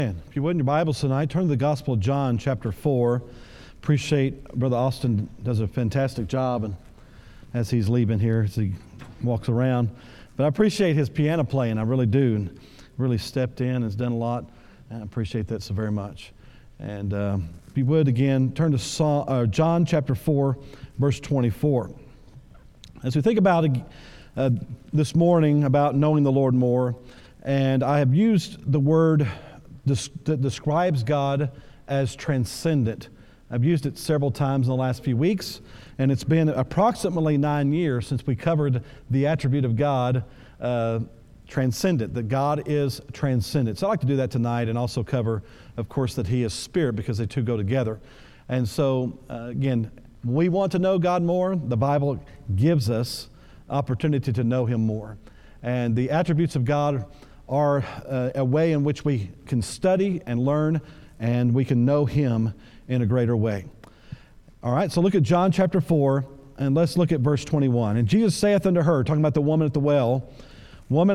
If you would in your Bibles tonight, turn to the Gospel of John, chapter 4. Appreciate Brother Austin does a fantastic job and as he's leaving here, as he walks around. But I appreciate his piano playing, I really do. And really stepped in, has done a lot. And I appreciate that so very much. And if you would again, turn to John chapter 4, verse 24. As we think about this morning about knowing the Lord more, and I have used the word that describes God as transcendent. I've used it several times in the last few weeks, and it's been approximately 9 years since we covered the attribute of God, transcendent, that God is transcendent. So I'd like to do that tonight and also cover, of course, that He is Spirit, because they two go together. And so, again, we want to know God more. The Bible gives us opportunity to know Him more. And the attributes of God are a way in which we can study and learn, and we can know Him in a greater way. All right, so look at John chapter 4, and let's look at verse 21. And Jesus saith unto her, talking about the woman at the well, Woman,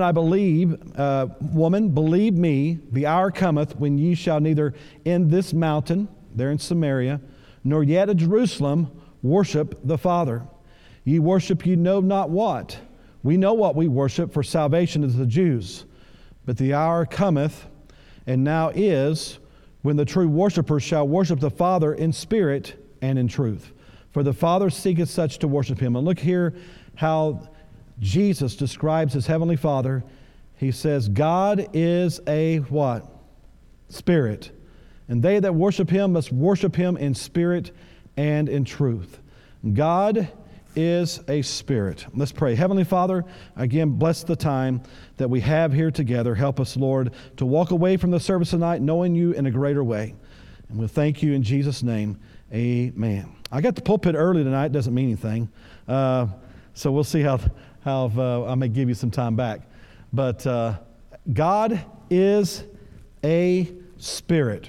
believe me, the hour cometh when ye shall neither in this mountain, there in Samaria, nor yet at Jerusalem, worship the Father. Ye worship ye know not what. We know what we worship, for salvation is the Jews. But the hour cometh, and now is, when the true worshipers shall worship the Father in spirit and in truth. For the Father seeketh such to worship Him. And look here how Jesus describes His Heavenly Father. He says, God is a what? Spirit. And they that worship Him must worship Him in spirit and in truth. God is a spirit. Let's pray. Heavenly Father, again, bless the time that we have here together. Help us, Lord, to walk away from the service tonight knowing You in a greater way. And we'll thank You in Jesus' name. Amen. I got the pulpit early tonight. Doesn't mean anything. So we'll see how I may give you some time back. But God is a spirit.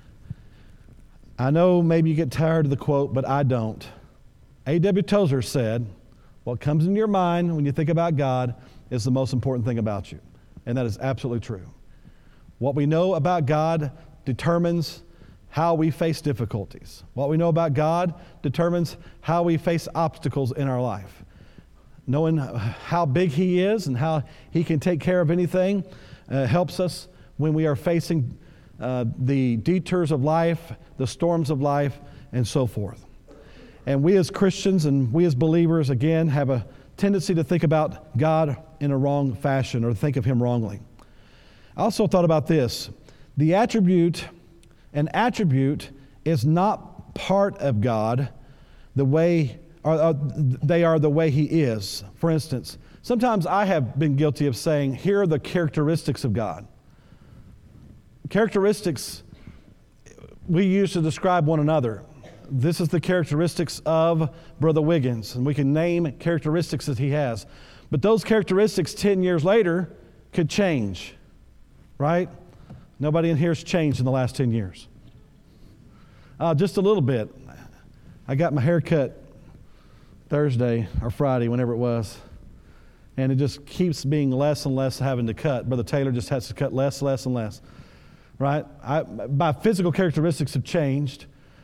I know maybe you get tired of the quote, but I don't. A.W. Tozer said, what comes into your mind when you think about God is the most important thing about you. And that is absolutely true. What we know about God determines how we face difficulties. What we know about God determines how we face obstacles in our life. Knowing how big He is and how He can take care of anything helps us when we are facing the detours of life, the storms of life, and so forth. And we as Christians and we as believers, again, have a tendency to think about God in a wrong fashion or think of Him wrongly. I also thought about this. An attribute is not part of God the way, they are the way He is. For instance, sometimes I have been guilty of saying, here are the characteristics of God. Characteristics we use to describe one another. This is the characteristics of Brother Wiggins, and we can name characteristics that he has. But those characteristics 10 years later could change, right? Nobody in here has changed in the last 10 years. Just a little bit. I got my hair cut Thursday or Friday, whenever it was, and it just keeps being less and less having to cut. Brother Taylor just has to cut less and less, right? My physical characteristics have changed.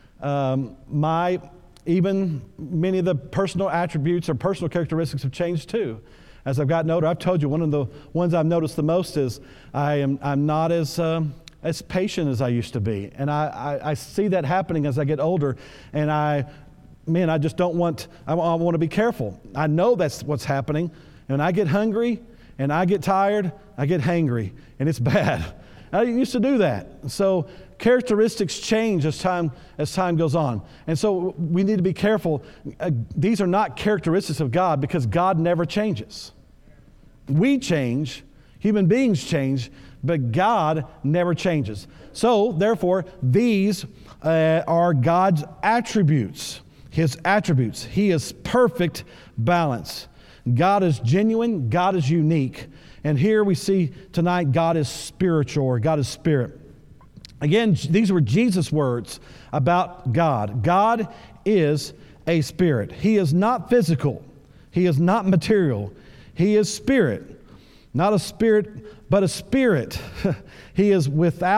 Even many of the personal attributes or personal characteristics have changed too. As I've gotten older, I've told you one of the ones I've noticed the most is I'm not as patient as I used to be, and I see that happening as I get older, and I just don't want. I want to be careful. I know that's what's happening, and I get hungry and I get tired, I get hangry, and it's bad. I used to do that. So characteristics change as time goes on. And so we need to be careful. These are not characteristics of God, because God never changes. We change, human beings change, but God never changes. So therefore, these are God's attributes, His attributes. He is perfect balance. God is genuine, God is unique. And here we see tonight God is spiritual, or God is spirit. Again, these were Jesus' words about God. God is a spirit. He is not physical. He is not material. He is spirit. Not a spirit, but a spirit. He is without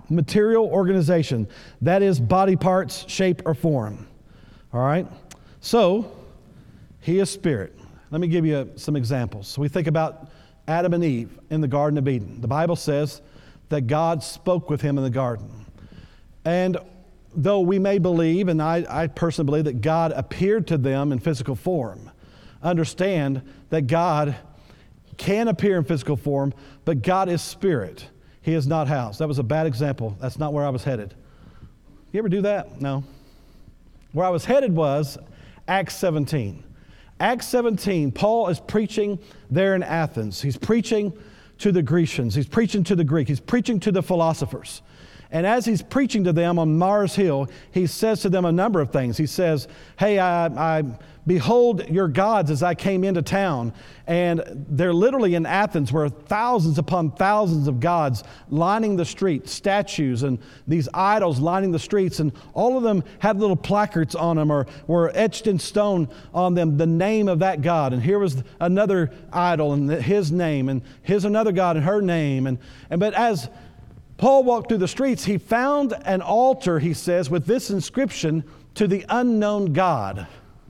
material organization. That is body parts, shape, or form. All right? So, he is spirit. Let me give you some examples. So we think about Adam and Eve in the Garden of Eden. The Bible says that God spoke with him in the garden. And though we may believe, and I personally believe, that God appeared to them in physical form, understand that God can appear in physical form, but God is spirit. He is not house. That was a bad example. That's not where I was headed. You ever do that? No. Where I was headed was Acts 17. Acts 17, Paul is preaching there in Athens. He's preaching to the Grecians. He's preaching to the Greek. He's preaching to the philosophers. And as he's preaching to them on Mars Hill, he says to them a number of things. He says, hey, I behold your gods as I came into town. And they're literally in Athens where thousands upon thousands of gods lining the streets, statues and these idols lining the streets. And all of them had little placards on them or were etched in stone on them the name of that god. And here was another idol and his name. And here's another god and her name. But as Paul walked through the streets, he found an altar, he says, with this inscription, to the unknown God.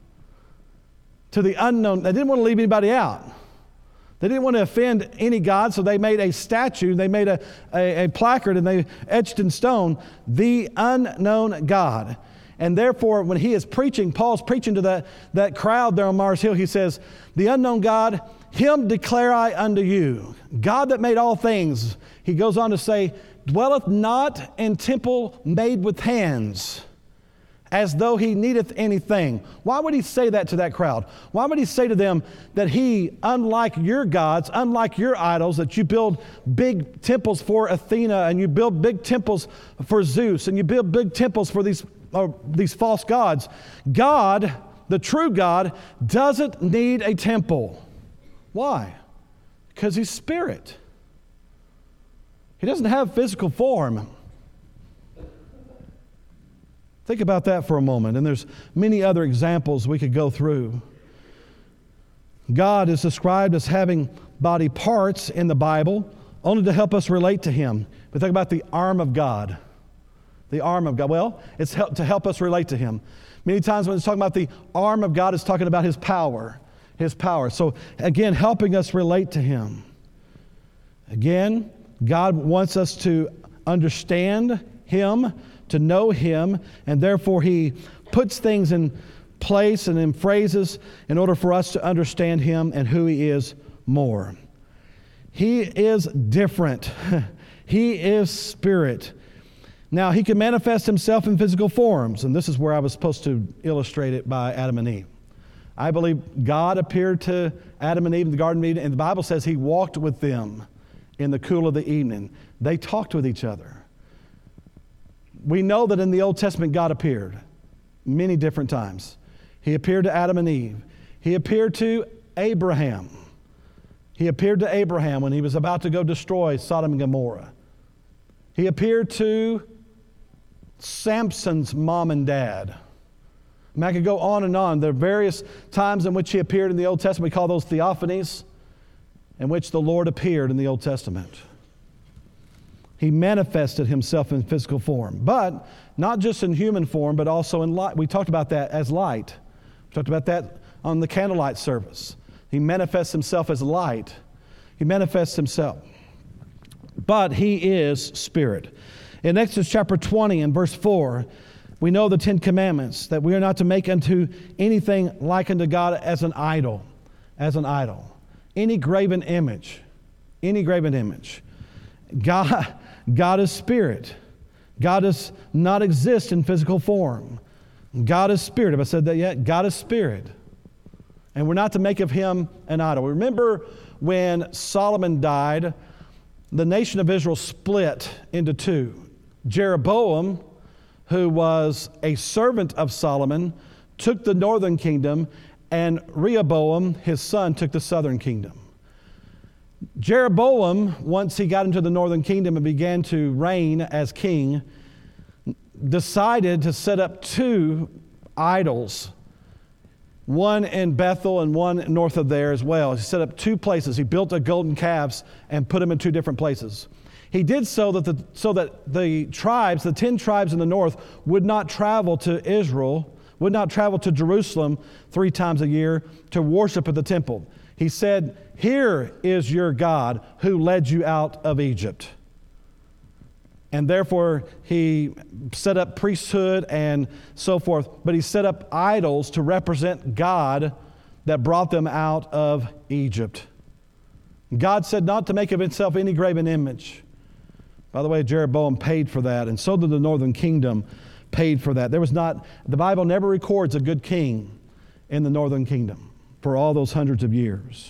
To the unknown. They didn't want to leave anybody out. They didn't want to offend any god, so they made a statue, they made a placard, and they etched in stone, the unknown God. And therefore, when he is preaching, Paul's preaching to that crowd there on Mars Hill, he says, the unknown God, him declare I unto you. God that made all things. He goes on to say, dwelleth not in temple made with hands, as though he needeth anything. Why would he say that to that crowd? Why would he say to them that he, unlike your gods, unlike your idols, that you build big temples for Athena, and you build big temples for Zeus, and you build big temples for these false gods? God, the true God, doesn't need a temple. Why? Because he's spirit. He doesn't have physical form. Think about that for a moment, and there's many other examples we could go through. God is described as having body parts in the Bible only to help us relate to him. But think about the arm of God. The arm of God. Well, it's to help us relate to him. Many times when it's talking about the arm of God, it's talking about his power. His power. So again, helping us relate to him. Again, God wants us to understand him, to know him, and therefore he puts things in place and in phrases in order for us to understand him and who he is more. He is different. He is spirit. Now, he can manifest himself in physical forms, and this is where I was supposed to illustrate it by Adam and Eve. I believe God appeared to Adam and Eve in the Garden of Eden, and the Bible says he walked with them in the cool of the evening. They talked with each other. We know that in the Old Testament, God appeared many different times. He appeared to Adam and Eve. He appeared to Abraham. He appeared to Abraham when he was about to go destroy Sodom and Gomorrah. He appeared to Samson's mom and dad. I mean, I could go on and on. There are various times in which he appeared in the Old Testament. We call those theophanies, in which the Lord appeared in the Old Testament. He manifested himself in physical form, but not just in human form, but also in light. We talked about that as light. We talked about that on the candlelight service. He manifests himself as light. He manifests himself. But he is spirit. In Exodus chapter 20 and verse 4, we know the 10 Commandments, that we are not to make unto anything like unto God as an idol. As an idol. Any graven image. Any graven image. God is spirit. God does not exist in physical form. God is spirit. Have I said that yet? God is spirit. And we're not to make of him an idol. Remember when Solomon died, the nation of Israel split into two. Jeroboam, who was a servant of Solomon, took the northern kingdom, and Rehoboam, his son, took the southern kingdom. Jeroboam, once he got into the northern kingdom and began to reign as king, decided to set up two idols, one in Bethel and one north of there as well. He set up two places. He built a golden calves and put them in two different places. He did so that the tribes, the 10 tribes in the north, would not travel to Israel, would not travel to Jerusalem 3 times a year to worship at the temple. He said, "Here is your God who led you out of Egypt." And therefore, he set up priesthood and so forth. But he set up idols to represent God that brought them out of Egypt. God said not to make of himself any graven image. By the way, Jeroboam paid for that, and so did the northern kingdom paid for that. The Bible never records a good king in the northern kingdom for all those hundreds of years.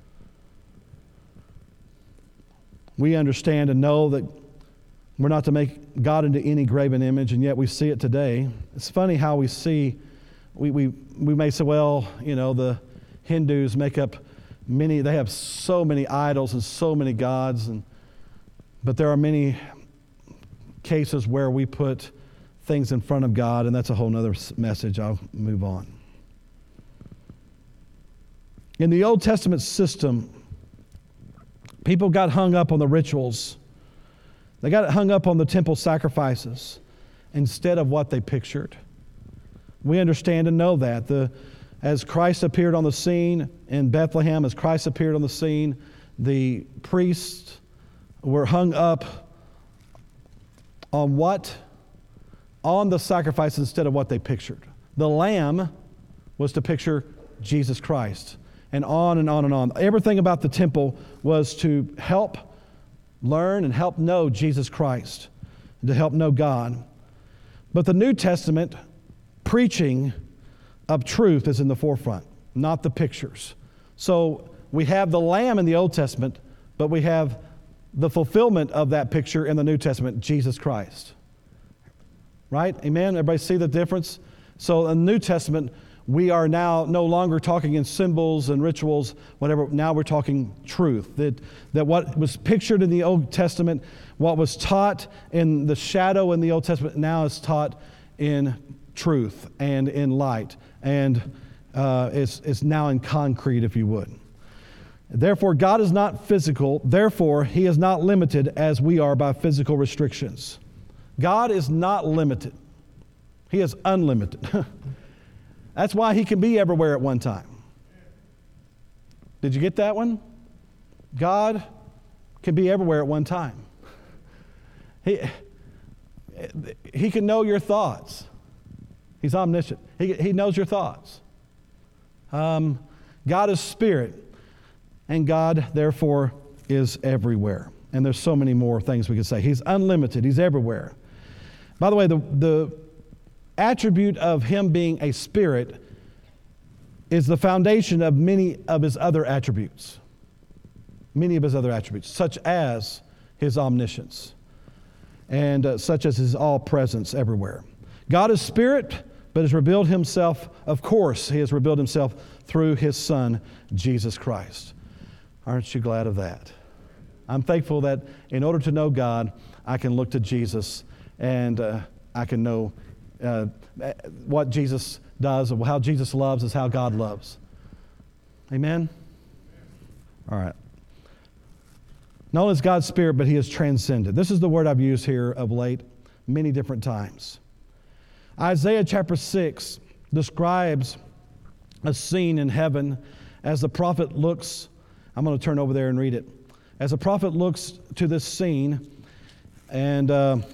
We understand and know that we're not to make God into any graven image, and yet we see it today. It's funny how we see, we may say, well, the Hindus make up they have so many idols and so many gods, but there are many cases where we put things in front of God, and that's a whole other message. I'll move on. In the Old Testament system, people got hung up on the rituals. They got hung up on the temple sacrifices instead of what they pictured. We understand and know that. As Christ appeared on the scene in Bethlehem, as Christ appeared on the scene, the priests were hung up on what? On the sacrifice instead of what they pictured. The lamb was to picture Jesus Christ. And on and on and on. Everything about the temple was to help learn and help know Jesus Christ, to help know God. But the New Testament preaching of truth is in the forefront, not the pictures. So we have the lamb in the Old Testament, but we have the fulfillment of that picture in the New Testament, Jesus Christ. Right? Amen? Everybody see the difference? So in the New Testament, we are now no longer talking in symbols and rituals, whatever. Now we're talking truth. That what was pictured in the Old Testament, what was taught in the shadow in the Old Testament, now is taught in truth and in light. And is now in concrete, if you would. Therefore, God is not physical. Therefore, He is not limited as we are by physical restrictions. God is not limited. He is unlimited. That's why He can be everywhere at one time. Did you get that one? God can be everywhere at one time. He can know your thoughts. He's omniscient. He knows your thoughts. God is spirit, and God, therefore, is everywhere. And there's so many more things we could say. He's unlimited. He's everywhere. By the way, the attribute of Him being a spirit is the foundation of many of His other attributes. Many of His other attributes, such as His omniscience and such as His all-presence everywhere. God is spirit, but has revealed Himself, of course, He has revealed Himself through His Son, Jesus Christ. Aren't you glad of that? I'm thankful that in order to know God, I can look to Jesus and I can know what Jesus does, or how Jesus loves is how God loves. Amen? All right. Not only is God spirit, but He is transcended. This is the word I've used here of late many different times. Isaiah chapter 6 describes a scene in heaven as the prophet looks. I'm going to turn over there and read it. As the prophet looks to this scene, and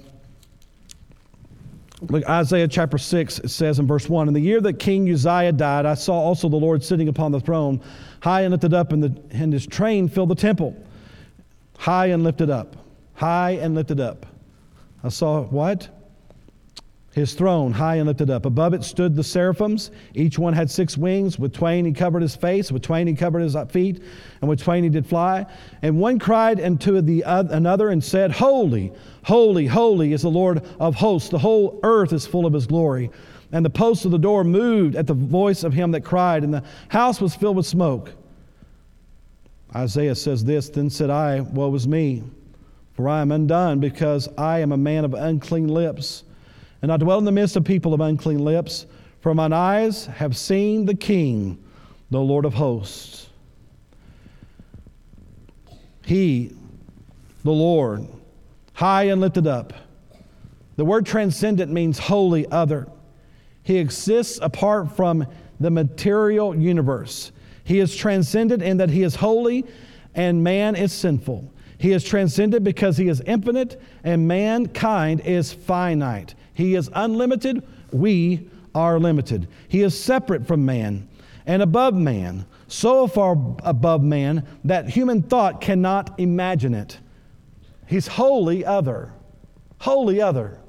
look, Isaiah chapter 6, it says in verse 1, "In the year that King Uzziah died, I saw also the Lord sitting upon the throne, high and lifted up, and His train filled the temple." High and lifted up. High and lifted up. I saw what? His throne, high and lifted up. Above it stood the seraphims. Each one had 6 wings. With twain He covered His face. With twain He covered His feet. And with twain He did fly. And one cried unto another and said, "Holy, holy, holy is the Lord of hosts. The whole earth is full of His glory." And the posts of the door moved at the voice of him that cried, and the house was filled with smoke. Isaiah says this, "Then said I, Woe is me, for I am undone, because I am a man of unclean lips. And I dwell in the midst of people of unclean lips, for mine eyes have seen the King, the Lord of hosts." He, the Lord, high and lifted up. The word transcendent means wholly other. He exists apart from the material universe. He is transcendent in that he is holy and man is sinful. He is transcendent because he is infinite and mankind is finite. He is unlimited. We are limited. He is separate from man and above man, so far above man that human thought cannot imagine it. He's wholly other. Wholly other.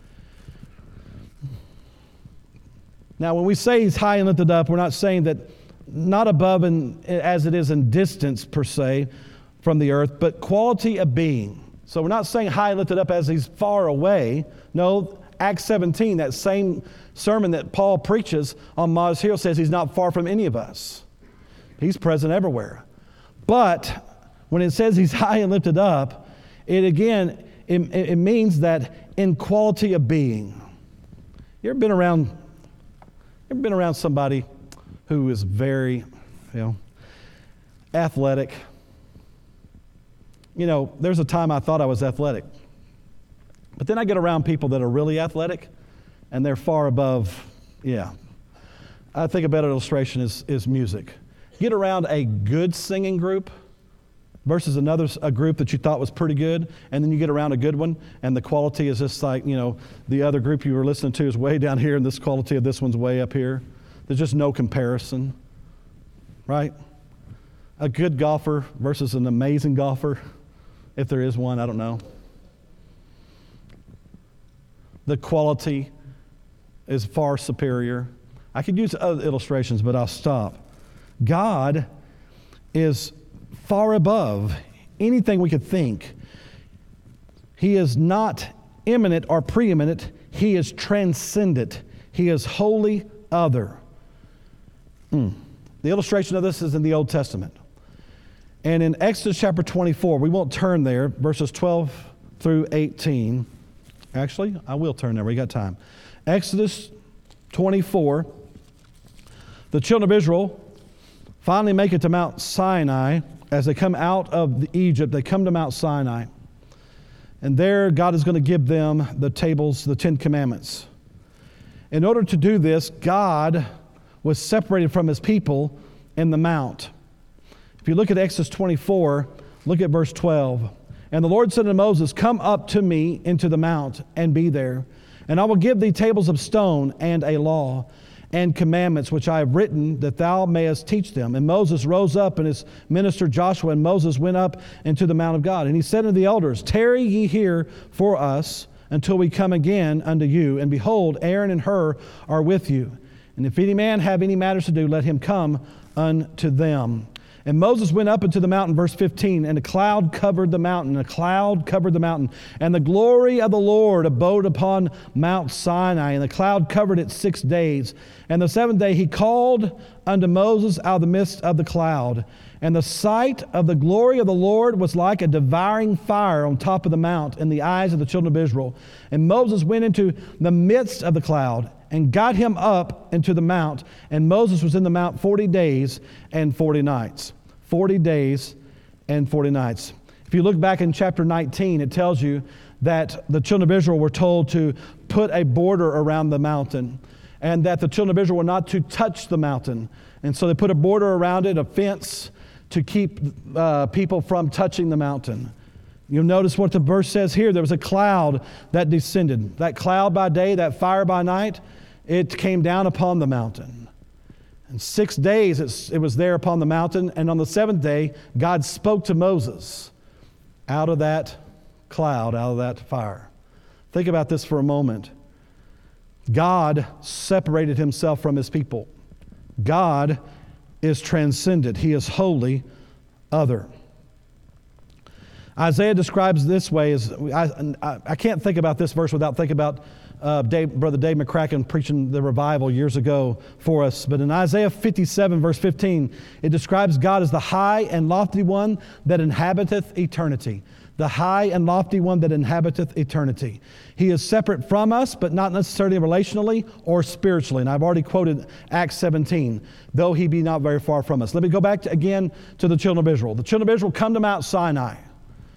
Now, when we say he's high and lifted up, we're not saying that not above as it is in distance per se from the earth, but quality of being. So we're not saying high and lifted up as he's far away. No, Acts 17, that same sermon that Paul preaches on Mars Hill says he's not far from any of us. He's present everywhere. But when it says he's high and lifted up, it means that in quality of being. You ever been around somebody who is very, athletic? There's a time I thought I was athletic. But then I get around people that are really athletic, and they're far above, I think a better illustration is music. Get around a good singing group versus a group that you thought was pretty good, and then you get around a good one, and the quality is just like, the other group you were listening to is way down here, and this quality of this one's way up here. There's just no comparison, right? A good golfer versus an amazing golfer, if there is one, I don't know. The quality is far superior. I could use other illustrations, but I'll stop. God is far above anything we could think. He is not immanent or preeminent. He is transcendent. He is wholly other. The illustration of this is in the Old Testament. And in Exodus chapter 24, we won't turn there, verses 12 through 18. Actually, I will turn there. We got time. Exodus 24, the children of Israel finally make it to Mount Sinai. As they come out of Egypt, they come to Mount Sinai. And there, God is going to give them the tables, the 10 Commandments. In order to do this, God was separated from his people in the mount. If you look at Exodus 24, look at verse 12. And the Lord said to Moses, "Come up to me into the mount and be there. And I will give thee tables of stone and a law and commandments which I have written, that thou mayest teach them." And Moses rose up, and his minister Joshua and Moses went up into the mount of God. And he said unto the elders, "Tarry ye here for us until we come again unto you. And behold, Aaron and Hur are with you. And if any man have any matters to do, let him come unto them." And Moses went up into the mountain, verse 15, and a cloud covered the mountain, and a cloud covered the mountain. And the glory of the Lord abode upon Mount Sinai, and the cloud covered it 6 days. And the seventh day he called unto Moses out of the midst of the cloud. And the sight of the glory of the Lord was like a devouring fire on top of the mount in the eyes of the children of Israel. And Moses went into the midst of the cloud and got him up into the mount. And Moses was in the mount 40 days and 40 nights. 40 days and 40 nights. If you look back in chapter 19, it tells you that the children of Israel were told to put a border around the mountain, and that the children of Israel were not to touch the mountain. And so they put a border around it, a fence, to keep people from touching the mountain. You'll notice what the verse says here. There was a cloud that descended. That cloud by day, that fire by night, it came down upon the mountain. And 6 days it was there upon the mountain. And on the seventh day, God spoke to Moses out of that cloud, out of that fire. Think about this for a moment. God separated himself from his people. God is transcendent. He is wholly other. Isaiah describes this way as, I can't think about this verse without thinking about Brother Dave McCracken preaching the revival years ago for us. But in Isaiah 57, verse 15, it describes God as the high and lofty one that inhabiteth eternity. The high and lofty one that inhabiteth eternity. He is separate from us, but not necessarily relationally or spiritually. And I've already quoted Acts 17, though he be not very far from us. Let me go back again to the children of Israel. The children of Israel come to Mount Sinai.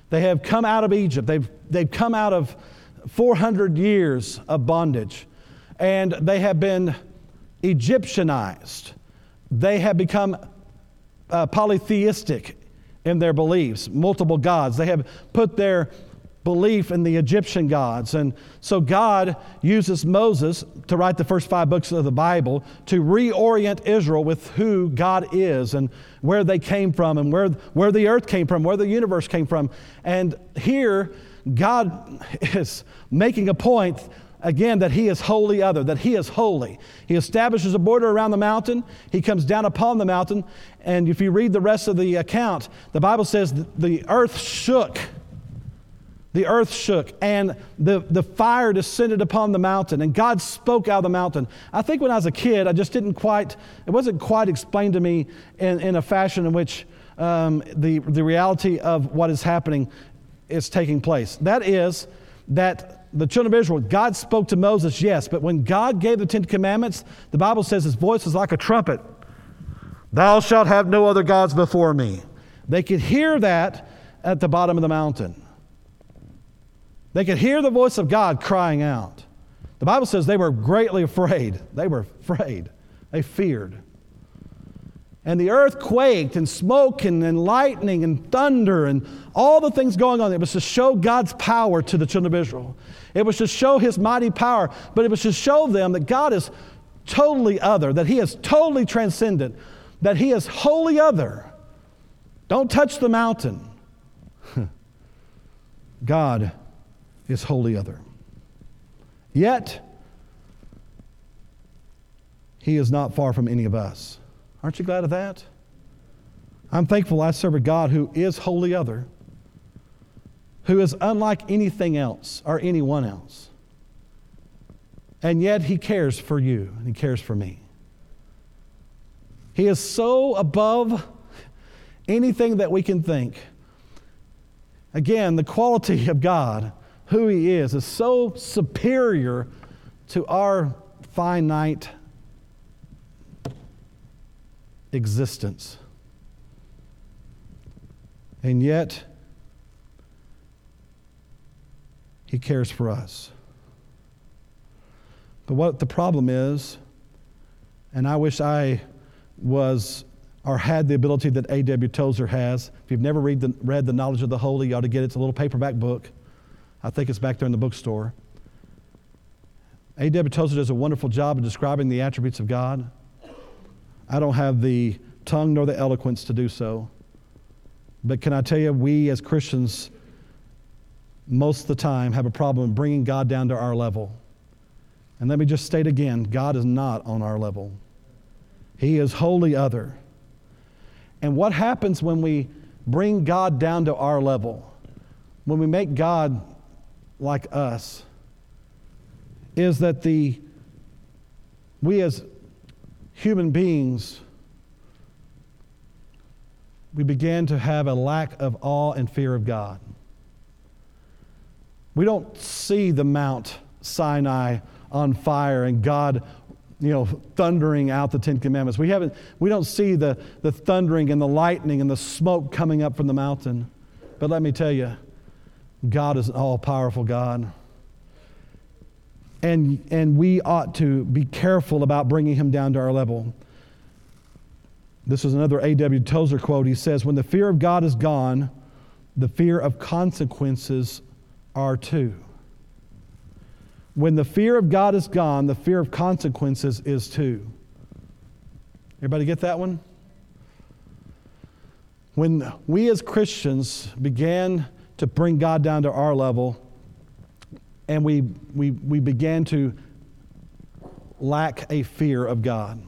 They have come out of Egypt. They've come out of 400 years of bondage. And they have been Egyptianized. They have become polytheistic in their beliefs, multiple gods. They have put their belief in the Egyptian gods. And so God uses Moses to write the first 5 books of the Bible to reorient Israel with who God is and where they came from and where the earth came from, where the universe came from. And here, God is making a point again that He is wholly other, that He is holy. He establishes a border around the mountain. He comes down upon the mountain. And if you read the rest of the account, the Bible says that the earth shook. The earth shook, and the fire descended upon the mountain, and God spoke out of the mountain. I think when I was a kid, it wasn't quite explained to me in a fashion in which the reality of what is happening is taking place. That is, that the children of Israel, God spoke to Moses, yes, but when God gave the 10 Commandments, the Bible says His voice was like a trumpet. Thou shalt have no other gods before me. They could hear that at the bottom of the mountain. They could hear the voice of God crying out. The Bible says they were greatly afraid. They were afraid. They feared. And the earth quaked, and smoke and lightning and thunder and all the things going on. It was to show God's power to the children of Israel. It was to show His mighty power, but it was to show them that God is totally other, that He is totally transcendent, that He is wholly other. Don't touch the mountain. God is wholly other. Yet, He is not far from any of us. Aren't you glad of that? I'm thankful I serve a God who is wholly other, who is unlike anything else or anyone else. And yet He cares for you and He cares for me. He is so above anything that we can think. Again, the quality of God, who He is so superior to our finite existence. And yet, He cares for us. But what the problem is, and I wish I was or had the ability that A.W. Tozer has. If you've never read the Knowledge of the Holy, you ought to get it. It's a little paperback book. I think it's back there in the bookstore. A.W. Tozer does a wonderful job of describing the attributes of God. I don't have the tongue nor the eloquence to do so. But can I tell you, we as Christians, most of the time, have a problem bringing God down to our level. And let me just state again, God is not on our level. He is wholly other. And what happens when we bring God down to our level, when we make God like us, is that we as human beings, we begin to have a lack of awe and fear of God. We don't see the Mount Sinai on fire and God, thundering out the 10 Commandments. We don't see the thundering and the lightning and the smoke coming up from the mountain. But let me tell you, God is an all-powerful God. And we ought to be careful about bringing Him down to our level. This is another A.W. Tozer quote. He says, "When the fear of God is gone, the fear of consequences are too." When the fear of God is gone, the fear of consequences is too. Everybody get that one? When we as Christians began to bring God down to our level, and we began to lack a fear of God.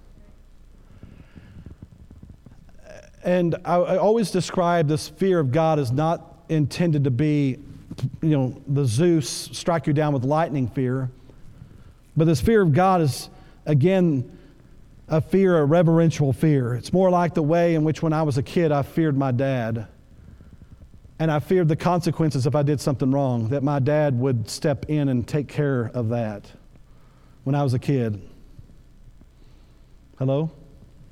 And I always describe this fear of God as not intended to be, the Zeus strike you down with lightning fear. But this fear of God is, again, a reverential fear. It's more like the way in which when I was a kid, I feared my dad. And I feared the consequences if I did something wrong, that my dad would step in and take care of that when I was a kid. Hello?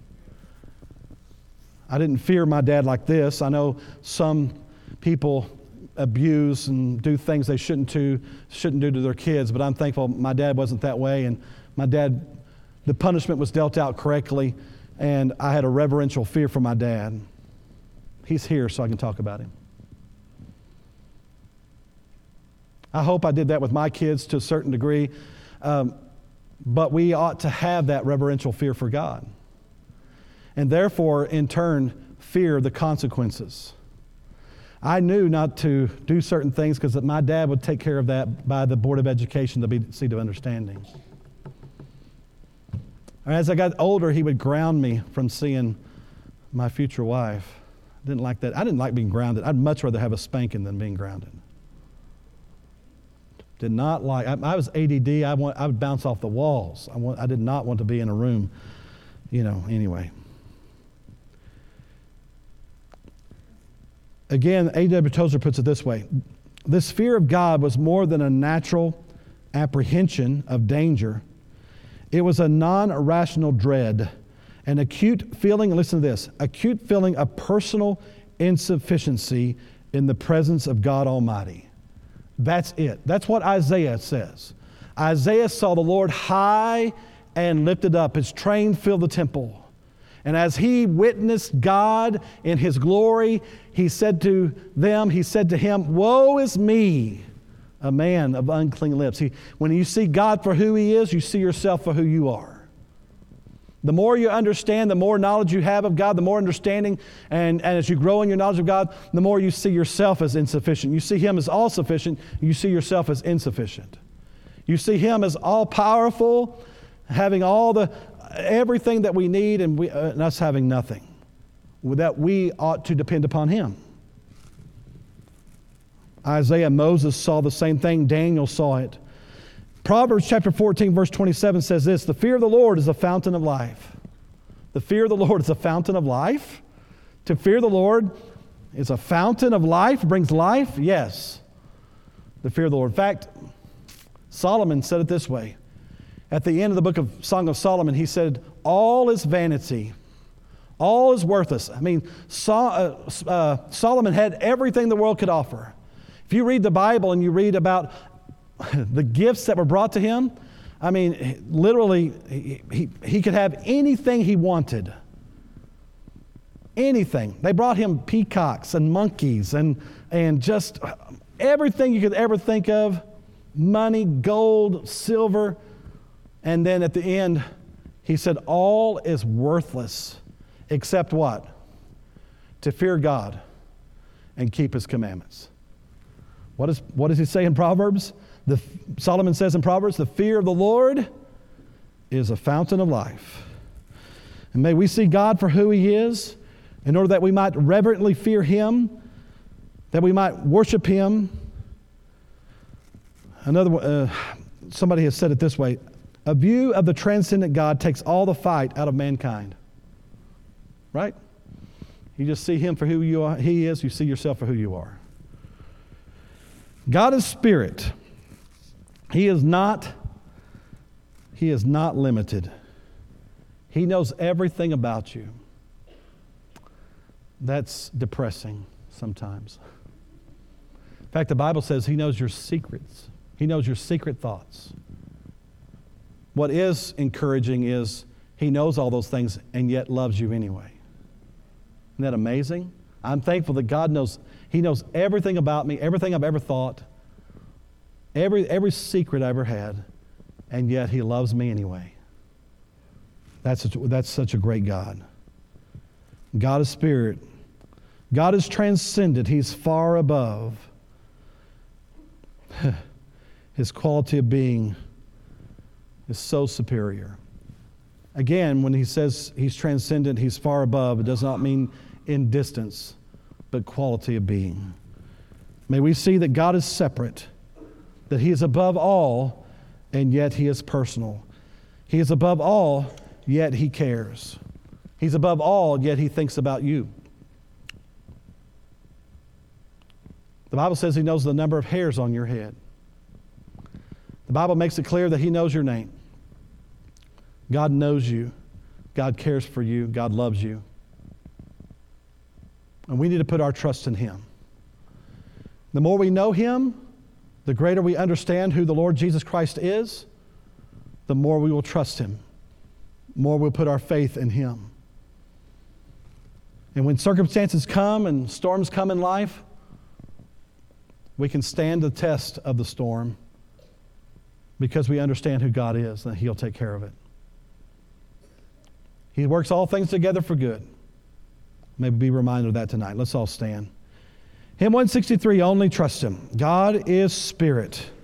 I didn't fear my dad like this. I know some people abuse and do things they shouldn't do to their kids. But I'm thankful my dad wasn't that way, and my dad, the punishment was dealt out correctly, and I had a reverential fear for my dad. He's here so I can talk about him. I hope I did that with my kids to a certain degree, but we ought to have that reverential fear for God, and therefore, in turn, fear the consequences. I knew not to do certain things because my dad would take care of that by the Board of Education, the seat of understanding. As I got older, he would ground me from seeing my future wife. I didn't like that. I didn't like being grounded. I'd much rather have a spanking than being grounded. Did not like. I was ADD. I would bounce off the walls. I did not want to be in a room. Anyway. Again, A.W. Tozer puts it this way: this fear of God was more than a natural apprehension of danger. It was a non-irrational dread, an acute feeling, listen to this, acute feeling of personal insufficiency in the presence of God Almighty. That's it. That's what Isaiah says. Isaiah saw the Lord high and lifted up. His train filled the temple. And as he witnessed God in his glory, he said to him, woe is me, a man of unclean lips. When you see God for who he is, you see yourself for who you are. The more you understand, the more knowledge you have of God, the more understanding, and as you grow in your knowledge of God, the more you see yourself as insufficient. You see him as all-sufficient, you see yourself as insufficient. You see him as all-powerful, having everything that we need, and us having nothing. That we ought to depend upon him. Isaiah, Moses saw the same thing. Daniel saw it. Proverbs chapter 14, verse 27 says this: the fear of the Lord is a fountain of life. The fear of the Lord is a fountain of life. To fear the Lord is a fountain of life, brings life. Yes, the fear of the Lord. In fact, Solomon said it this way. At the end of the book of Song of Solomon, he said, all is vanity. All is worthless. I mean, Solomon had everything the world could offer. If you read the Bible and you read about the gifts that were brought to him, I mean, literally, he could have anything he wanted. Anything. They brought him peacocks and monkeys and just everything you could ever think of. Money, gold, silver. And then at the end, he said, all is worthless except what? To fear God and keep his commandments. What does he say in Proverbs? Solomon says in Proverbs, the fear of the Lord is a fountain of life. And may we see God for who he is, in order that we might reverently fear him, that we might worship him. Somebody has said it this way: a view of the transcendent God takes all the fight out of mankind. Right? You just see him for who you are. He is. You see yourself for who you are. God is spirit. He is not limited. He knows everything about you. That's depressing sometimes. In fact, the Bible says he knows your secrets. He knows your secret thoughts. What is encouraging is he knows all those things and yet loves you anyway. Isn't that amazing? I'm thankful that God knows. He knows everything about me, everything I've ever thought, every secret I ever had, and yet he loves me anyway. That's such a great God. God is spirit. God is transcendent. He's far above. His quality of being is so superior. Again, when he says he's transcendent, he's far above, it does not mean in distance, but quality of being. May we see that God is separate, that he is above all, and yet he is personal. He is above all, yet he cares. He's above all, yet he thinks about you. The Bible says he knows the number of hairs on your head. The Bible makes it clear that he knows your name. God knows you. God cares for you. God loves you. And we need to put our trust in him. The more we know Him, the greater we understand who the Lord Jesus Christ is, the more we will trust Him, the more we'll put our faith in Him. And when circumstances come and storms come in life, we can stand the test of the storm because we understand who God is and that He'll take care of it. He works all things together for good. Maybe be reminded of that tonight. Let's all stand. Hymn 163, Only Trust Him. God is Spirit.